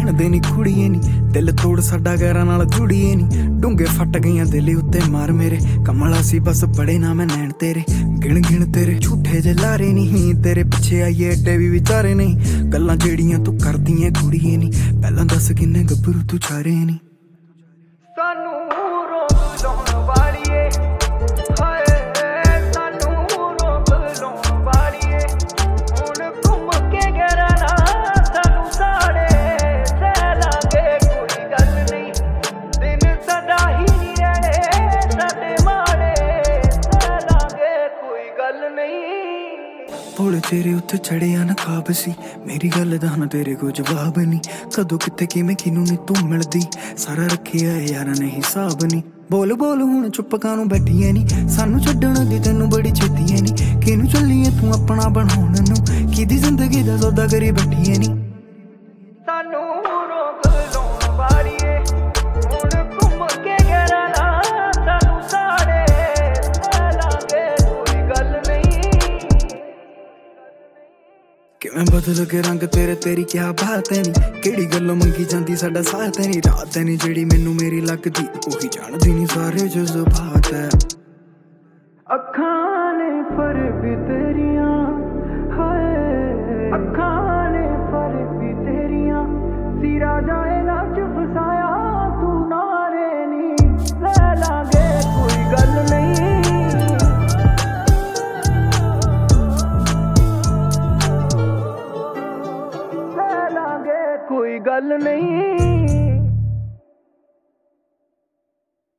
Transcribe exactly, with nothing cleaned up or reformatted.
ਜਾਣਦੇ ਨੀ ਕੁੜੀਏ ਨੀ ਦਿਲ ਤੋੜ ਸਾਡਾ ਗੈਰਾਂ ਨਾਲ ਜੁੜੀਏ ਨੀ ਡੂੰਘੇ ਫੱਟ ਗਈਆਂ ਦਿਲ ਉੱਤੇ ਮਾਰ ਮੇਰੇ ਕਮਲਾ ਸੀ ਬਸ ਬੜੇ ਨਾ ਮੈਂ ਨੈਣ ਤੇਰੇ ਗਿਣ ਗਿਣ ਤੇਰੇ ਝੂਠੇ ਜੇ ਲਾਰੇ ਨਹੀਂ ਤੇਰੇ ਪਿੱਛੇ ਆਈਏ ਏਡੇ ਵੀ ਵਿਚਾਰੇ ਨਹੀਂ ਗੱਲਾਂ ਜਿਹੜੀਆਂ ਤੂੰ ਕਰਦੀ ਐ ਕੁੜੀਏ ਨੀ ਪਹਿਲਾਂ ਦੱਸ ਕਿੰਨੇ ਗੱਭਰੂ ਤੂੰ ਛਾਰੇ ਨੀ ਸਾਨੂੰ ਰੋਕ ਲਾਉਣ ਵਾਲੀਏ ਹਾਏ ਸਾਨੂੰ ਰੋਕ ਲਾਉਣ ਵਾਲੀਏ ਹੁਣ ਘੁੰਮ ਕੇ ਗਹਿਰਾ ਸਾਨੂੰ ਸਾੜੇ ਸਹਿ ਲਾਂਗੇ ਕੋਈ ਗੱਲ ਨਹੀਂ ਦਿਨ ਸਾਡਾ ਹੀ ਨਹੀਂ ਰਹਿਣੇ ਸਾਡੇ ਮਾੜੇ ਸਹਿ ਲਾਂਗੇ ਕੋਈ ਗੱਲ ਨਹੀਂ ਭੋਲੇ ਤੇਰੇ ਉੱਤੇ ਚੜਿਆ ਨਾ ਖਾਬ ਸੀ ਮੇਰੀ ਗੱਲ ਦਾ ਨਾ ਤੇਰੇ ਕੋ ਜਵਾਬ ਨਹੀਂ ਕਦੋਂ ਕਿਤੇ ਕਿਵੇਂ ਕਿਨੂੰ ਨੀ ਤੂੰ ਮਿਲਦੀ ਸਾਰਾ ਰੱਖਿਆ ਯਾਰਾਂ ਨੇ ਹਿਸਾਬ ਨਹੀਂ ਬੋਲ ਬੋਲ ਹੁਣ ਚੁੱਪ ਕਾਨੂੰ ਬੈਠੀ ਐ ਨੀ ਸਾਨੂੰ ਛੱਡਣ ਦੀ ਤੈਨੂੰ ਬੜੀ ਛੇਤੀ ਐ ਨੀ ਕਿਹਨੂੰ ਚੱਲੀਏ ਤੂੰ ਆਪਣਾ ਬਣਾਉਣ ਨੂੰ ਕਿਹਦੀ ਜ਼ਿੰਦਗੀ ਦਾ ਸੌਦਾ ਕਰੀ ਬੈਠੀ ਐ ਨੀ ਸਾਨੂੰ ਰੋਕ ਲਾਉਣ ਵਾਲੀਏ ਹੁਣ ਘੁੰਮ ਕੇ ਗਹਿਰਾ ਸਾਨੂੰ ਸਾੜੇ ਸਹਿ ਲਾਂਗੇ ਕੋਈ ਗੱਲ ਨਹੀਂ ਕਿਵੇਂ ਬਦਲ ਕੇ ਰੰਗ ਤੇਰੇ ਤੇਰੀ ਕਿਆ ਬਾਤ ਐ ਨੀ ਕਿਹੜੀ ਗੱਲੋਂ ਮੰਗੀ ਜਾਂਦੀ ਸਾਡਾ ਸਾਥ ਐ ਨੀ ਰਾਤ ਐ ਨੀ ਜਿਹੜੀ ਮੈਨੂੰ ਮੇਰੀ ਲੱਗਦੀ ਉਹੀ ਜਾਣਦੀ ਨੀ ਸਾਰੇ ਜਜ਼ਬਾਤ ਐ ਅੱਖਾਂ ਨੇ ਫਰਕ ਤੇਰੀਆਂ ਹਾਏ ਅੱਖਾਂ ਨੇ ਫਰਕ ਤੇਰੀਆਂ ਸਿਰਾ ਜਾਏ ਨਾ ਚ ਫਸਾਇਆ ਤੂੰ ਨਾਰੇ ਨੀ ਲੈ ਲਾਂਗੇ ਕੋਈ ਗੱਲ ਨਹੀਂ ਲੈ ਲਾਂਗੇ ਕੋਈ ਗੱਲ ਨਹੀਂ